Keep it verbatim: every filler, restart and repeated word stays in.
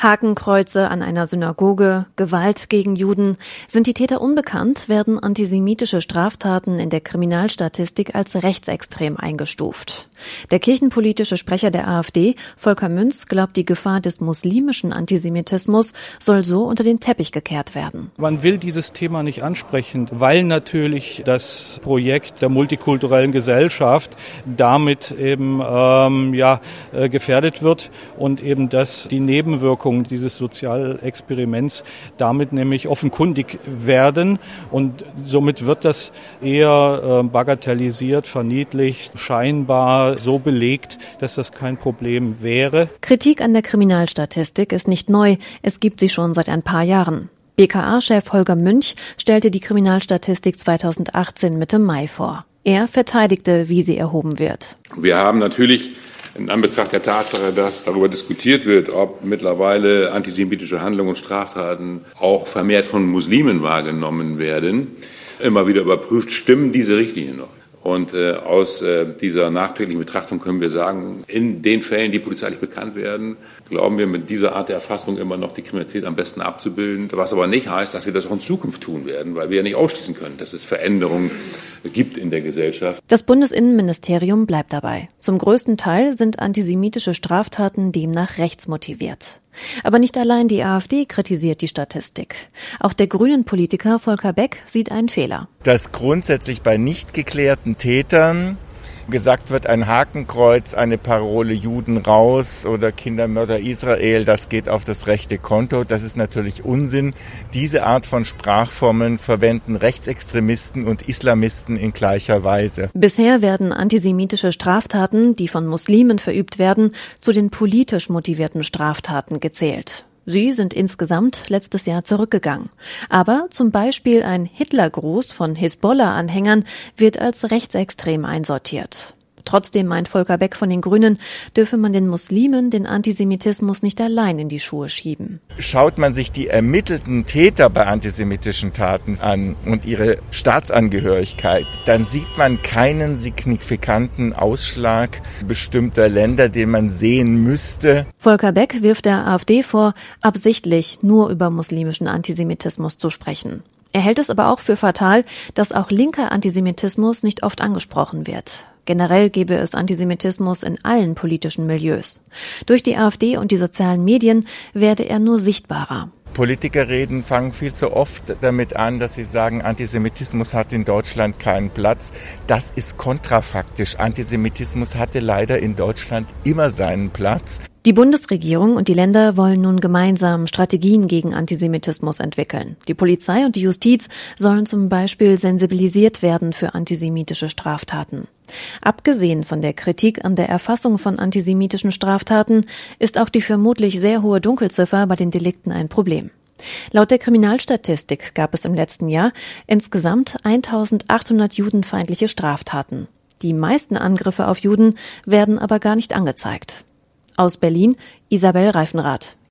Hakenkreuze an einer Synagoge, Gewalt gegen Juden. Sind die Täter unbekannt, werden antisemitische Straftaten in der Kriminalstatistik als rechtsextrem eingestuft. Der kirchenpolitische Sprecher der AfD, Volker Münz, glaubt, die Gefahr des muslimischen Antisemitismus soll so unter den Teppich gekehrt werden. Man will dieses Thema nicht ansprechen, weil natürlich das Projekt der multikulturellen Gesellschaft damit eben ähm, ja äh, gefährdet wird und eben dass die Nebenwirkungen dieses Sozialexperiments damit nämlich offenkundig werden und somit wird das eher äh, bagatellisiert, verniedlicht, scheinbar so belegt, dass das kein Problem wäre. Kritik an der Kriminalstatistik ist nicht neu, es gibt sie schon seit ein paar Jahren. B K A-Chef Holger Münch stellte die Kriminalstatistik zweitausendachtzehn Mitte Mai vor. Er verteidigte, wie sie erhoben wird. Wir haben natürlich in Anbetracht der Tatsache, dass darüber diskutiert wird, ob mittlerweile antisemitische Handlungen und Straftaten auch vermehrt von Muslimen wahrgenommen werden, immer wieder überprüft, stimmen diese Richtlinien noch? Und äh, aus äh, dieser nachträglichen Betrachtung können wir sagen, in den Fällen, die polizeilich bekannt werden, glauben wir mit dieser Art der Erfassung immer noch die Kriminalität am besten abzubilden. Was aber nicht heißt, dass wir das auch in Zukunft tun werden, weil wir ja nicht ausschließen können, dass es Veränderungen gibt in der Gesellschaft. Das Bundesinnenministerium bleibt dabei. Zum größten Teil sind antisemitische Straftaten demnach rechtsmotiviert. Aber nicht allein die AfD kritisiert die Statistik. Auch der Grünen-Politiker Volker Beck sieht einen Fehler. Dass grundsätzlich bei nicht geklärten Tätern gesagt wird, ein Hakenkreuz, eine Parole Juden raus oder Kindermörder Israel, das geht auf das rechte Konto. Das ist natürlich Unsinn. Diese Art von Sprachformeln verwenden Rechtsextremisten und Islamisten in gleicher Weise. Bisher werden antisemitische Straftaten, die von Muslimen verübt werden, zu den politisch motivierten Straftaten gezählt. Sie sind insgesamt letztes Jahr zurückgegangen. Aber zum Beispiel ein Hitlergruß von Hisbollah-Anhängern wird als rechtsextrem einsortiert. Trotzdem meint Volker Beck von den Grünen, dürfe man den Muslimen den Antisemitismus nicht allein in die Schuhe schieben. Schaut man sich die ermittelten Täter bei antisemitischen Taten an und ihre Staatsangehörigkeit, dann sieht man keinen signifikanten Ausschlag bestimmter Länder, den man sehen müsste. Volker Beck wirft der AfD vor, absichtlich nur über muslimischen Antisemitismus zu sprechen. Er hält es aber auch für fatal, dass auch linker Antisemitismus nicht oft angesprochen wird. Generell gäbe es Antisemitismus in allen politischen Milieus. Durch die AfD und die sozialen Medien werde er nur sichtbarer. Politikerreden fangen viel zu oft damit an, dass sie sagen, Antisemitismus hat in Deutschland keinen Platz. Das ist kontrafaktisch. Antisemitismus hatte leider in Deutschland immer seinen Platz. Die Bundesregierung und die Länder wollen nun gemeinsam Strategien gegen Antisemitismus entwickeln. Die Polizei und die Justiz sollen zum Beispiel sensibilisiert werden für antisemitische Straftaten. Abgesehen von der Kritik an der Erfassung von antisemitischen Straftaten ist auch die vermutlich sehr hohe Dunkelziffer bei den Delikten ein Problem. Laut der Kriminalstatistik gab es im letzten Jahr insgesamt eintausendachthundert judenfeindliche Straftaten. Die meisten Angriffe auf Juden werden aber gar nicht angezeigt. Aus Berlin, Isabel Reifenrath.